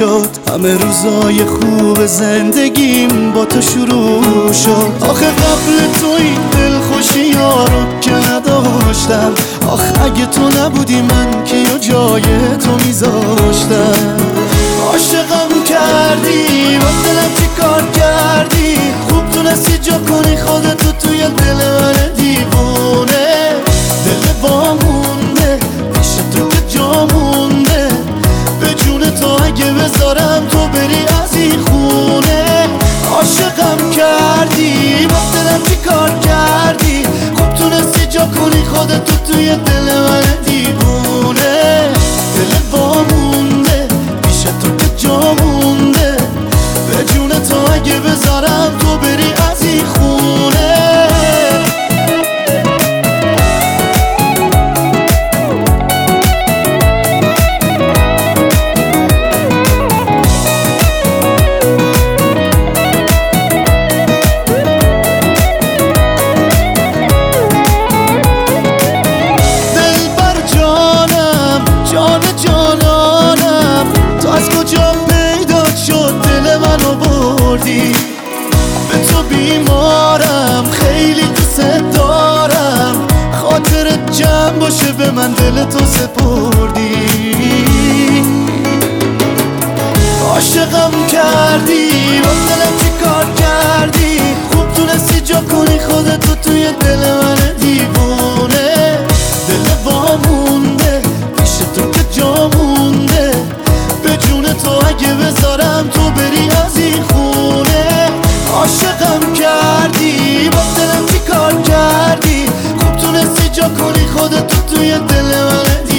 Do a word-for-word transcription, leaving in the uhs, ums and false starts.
شد، همه روزای خوب زندگیم با تو شروع شد. آخه قبل تو این دلخوشی ها رو که نداشتم، آخه اگه تو نبودی من که یا جای تو میذاشتم. عاشقم کردی با دلم چی کار کردی، خوب تونستی جا کنی خودتو توی دل من دیوونه. دل وامونده پیش تو که جا مونده، به جون تو اگه بذارم تو بری از این خونه. عاشقم کردی با دلم چی کار کردی، خوب تونستی جا کنی خودتو توی دل من دیوونه. دل وامونده پیش تو که جا مونده، به جون تو اگه بذارم تو بری از این خونه. به تو بیمارم خیلی دوست دارم، خاطرت جمع باشه به من دل تو سپردی. عاشقم کردی با دلم چی کار کردی، خوب تونستی جا کنی خودتو توی دل من دیوونه. دل وامونده پیش تو که جا مونده، به جون تو اگه بذارم تو بری از این خونه. عاشقم کردی با دلم چی کار کردی، خوب تونستی جا کنی خودتو توی دل من